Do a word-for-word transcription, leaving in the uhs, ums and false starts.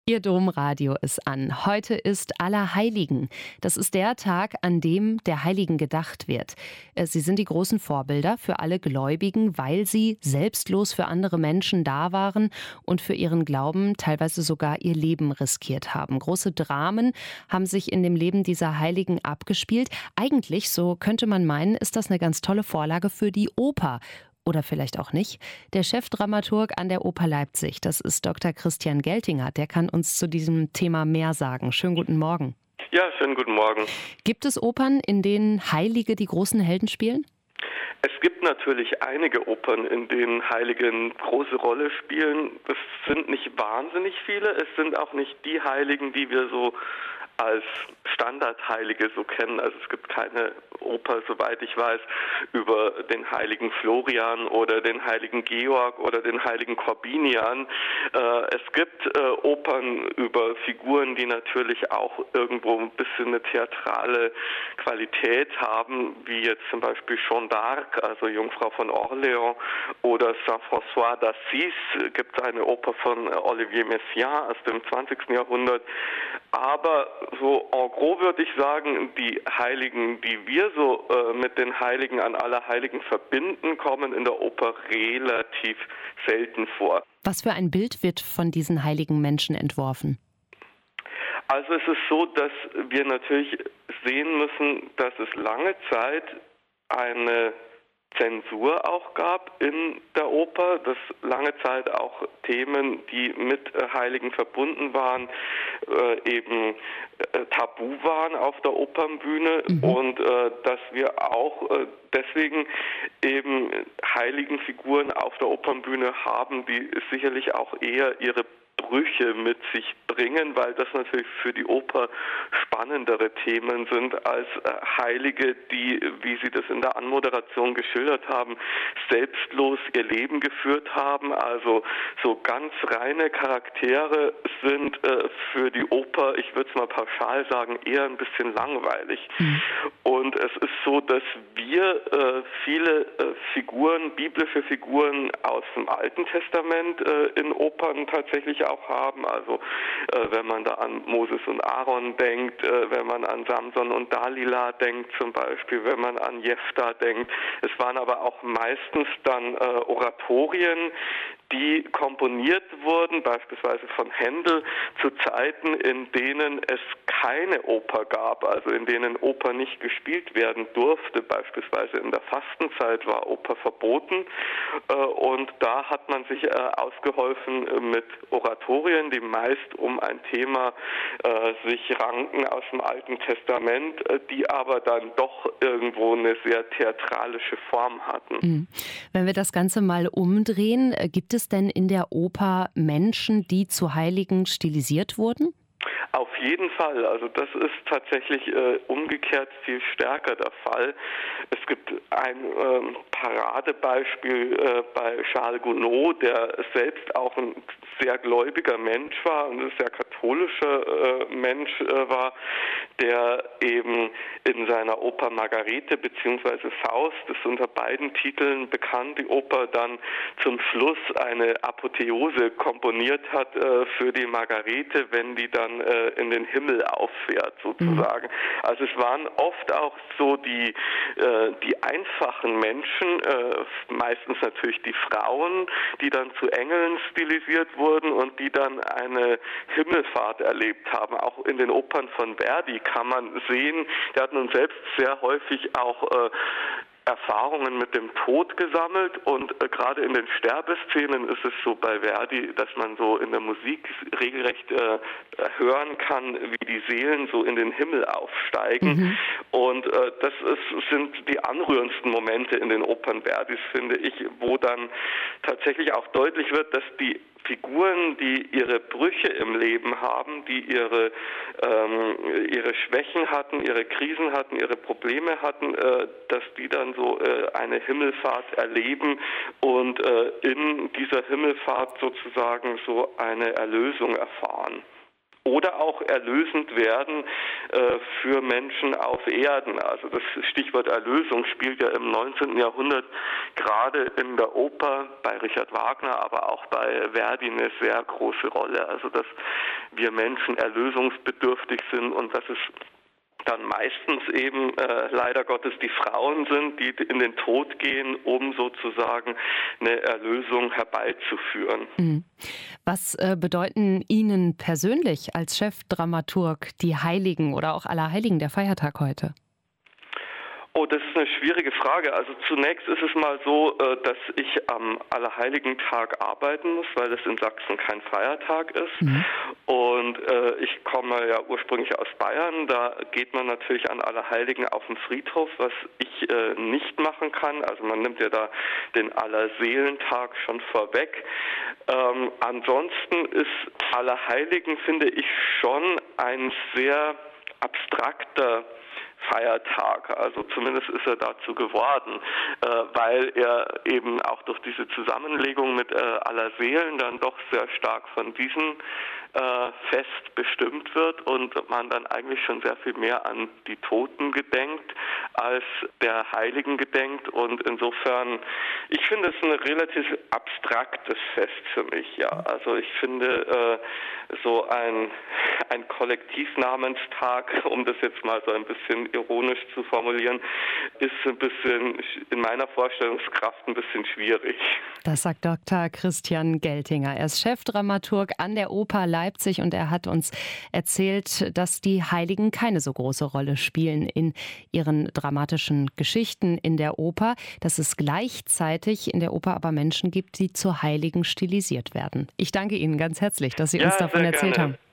Ihr Domradio ist an. Heute ist Allerheiligen. Das ist der Tag, an dem der Heiligen gedacht wird. Äh, Sie sind die großen Vorbilder für alle Gläubigen, weil sie selbstlos für andere Menschen da waren und für ihren Glauben teilweise sogar ihr Leben riskiert haben. Große Dramen haben sich in dem Leben dieser Heiligen abgespielt. Eigentlich, so könnte man meinen, ist das eine ganz tolle Vorlage für die Oper. Oder vielleicht auch nicht. Der Chefdramaturg an der Oper Leipzig, das ist Doktor Christian Geltinger, der kann uns zu diesem Thema mehr sagen. Schönen guten Morgen. Ja, schönen guten Morgen. Gibt es Opern, in denen Heilige die großen Helden spielen? Es gibt natürlich einige Opern, in denen Heilige eine große Rolle spielen. Das sind nicht wahnsinnig viele. Es sind auch nicht die Heiligen, die wir so als Standardheilige so kennen. Also es gibt keine Oper, soweit ich weiß, über den heiligen Florian oder den heiligen Georg oder den heiligen Korbinian. Äh, es gibt äh, Opern über Figuren, die natürlich auch irgendwo ein bisschen eine theatrale Qualität haben, wie jetzt zum Beispiel Jeanne d'Arc, also Jungfrau von Orléans, oder Saint-François d'Assise. Gibt es eine Oper von Olivier Messiaen aus dem zwanzigsten Jahrhundert. Aber so en gros würde ich sagen, die Heiligen, die wir so äh, mit den Heiligen an Allerheiligen verbinden, kommen in der Oper relativ selten vor. Was für ein Bild wird von diesen heiligen Menschen entworfen? Also es ist so, dass wir natürlich sehen müssen, dass es lange Zeit eine Zensur auch gab in der Oper, dass lange Zeit auch Themen, die mit äh, Heiligen verbunden waren, äh, eben äh, tabu waren auf der Opernbühne mhm. und äh, dass wir auch äh, deswegen eben Heiligenfiguren auf der Opernbühne haben, die sicherlich auch eher ihre Brüche mit sich bringen, weil das natürlich für die Oper spannendere Themen sind als äh, Heilige, die, wie Sie das in der Anmoderation geschildert haben, selbstlos ihr Leben geführt haben. Also so ganz reine Charaktere sind äh, für die Oper, ich würde es mal pauschal sagen, eher ein bisschen langweilig. Mhm. Und es ist so, dass wir äh, viele äh, Figuren, biblische Figuren aus dem Alten Testament äh, in Opern tatsächlich auch haben. Also äh, wenn man da an Moses und Aaron denkt, äh, wenn man an Samson und Dalila denkt zum Beispiel, wenn man an Jephthah denkt. Es waren aber auch meistens dann äh, Oratorien, die komponiert wurden, beispielsweise von Händel, zu Zeiten, in denen es keine Oper gab, also in denen Oper nicht gespielt werden durfte. Beispielsweise in der Fastenzeit war Oper verboten äh, und da hat man sich äh, ausgeholfen äh, mit Oratorien, die meist um ein Thema äh, sich ranken aus dem Alten Testament, äh, die aber dann doch irgendwo eine sehr theatralische Form hatten. Wenn wir das Ganze mal umdrehen, gibt es denn in der Oper Menschen, die zu Heiligen stilisiert wurden? Auf jeden Fall. Also das ist tatsächlich äh, umgekehrt viel stärker der Fall. Es gibt ein ähm, Paradebeispiel äh, bei Charles Gounod, der selbst auch ein sehr gläubiger Mensch war und ein sehr katholischer äh, Mensch äh, war, der eben in seiner Oper Margarete bzw. Faust, das ist unter beiden Titeln bekannt, die Oper dann zum Schluss eine Apotheose komponiert hat äh, für die Margarete, wenn die dann äh, in den Himmel auffährt sozusagen. Mhm. Also es waren oft auch so die, äh, die einfachen Menschen, äh, meistens natürlich die Frauen, die dann zu Engeln stilisiert wurden und die dann eine Himmelfahrt erlebt haben. Auch in den Opern von Verdi kann man sehen, der hat nun selbst sehr häufig auch äh, Erfahrungen mit dem Tod gesammelt und äh, gerade in den Sterbeszenen ist es so bei Verdi, dass man so in der Musik regelrecht äh, hören kann, wie die Seelen so in den Himmel aufsteigen. Mhm. Und äh, das ist, sind die anrührendsten Momente in den Opern Verdis, finde ich, wo dann tatsächlich auch deutlich wird, dass die Figuren, die ihre Brüche im Leben haben, die ihre, ähm, ihre Schwächen hatten, ihre Krisen hatten, ihre Probleme hatten, äh, dass die dann so äh, eine Himmelfahrt erleben und äh, in dieser Himmelfahrt sozusagen so eine Erlösung erfahren. Oder oder auch erlösend werden äh, für Menschen auf Erden. Also das Stichwort Erlösung spielt ja im neunzehnten Jahrhundert gerade in der Oper bei Richard Wagner, aber auch bei Verdi eine sehr große Rolle. Also dass wir Menschen erlösungsbedürftig sind und dass es dann meistens eben äh, leider Gottes die Frauen sind, die in den Tod gehen, um sozusagen eine Erlösung herbeizuführen. Mhm. Was äh, bedeuten Ihnen persönlich als Chefdramaturg die Heiligen oder auch Allerheiligen, der Feiertag heute? Oh, das ist eine schwierige Frage. Also zunächst ist es mal so, dass ich am Allerheiligen-Tag arbeiten muss, weil es in Sachsen kein Feiertag ist. Mhm. Und äh, ich komme ja ursprünglich aus Bayern. Da geht man natürlich an Allerheiligen auf den Friedhof, was ich äh, nicht machen kann. Also man nimmt ja da den Allerseelentag schon vorweg. Ähm, ansonsten ist Allerheiligen, finde ich, schon ein sehr abstrakter Feiertag, also zumindest ist er dazu geworden, äh, weil er eben auch durch diese Zusammenlegung mit äh, Allerseelen dann doch sehr stark von diesem äh, Fest bestimmt wird und man dann eigentlich schon sehr viel mehr an die Toten gedenkt, als der Heiligen gedenkt, und insofern, ich finde es ein relativ abstraktes Fest für mich, ja. Also ich finde äh, so ein, ein Kollektivnamenstag, um das jetzt mal so ein bisschen ironisch zu formulieren, ist ein bisschen in meiner Vorstellungskraft ein bisschen schwierig. Das sagt Doktor Christian Geltinger. Er ist Chefdramaturg an der Oper Leipzig und er hat uns erzählt, dass die Heiligen keine so große Rolle spielen in ihren dramatischen Geschichten in der Oper, dass es gleichzeitig in der Oper aber Menschen gibt, die zu Heiligen stilisiert werden. Ich danke Ihnen ganz herzlich, dass Sie ja, uns davon erzählt gerne. haben.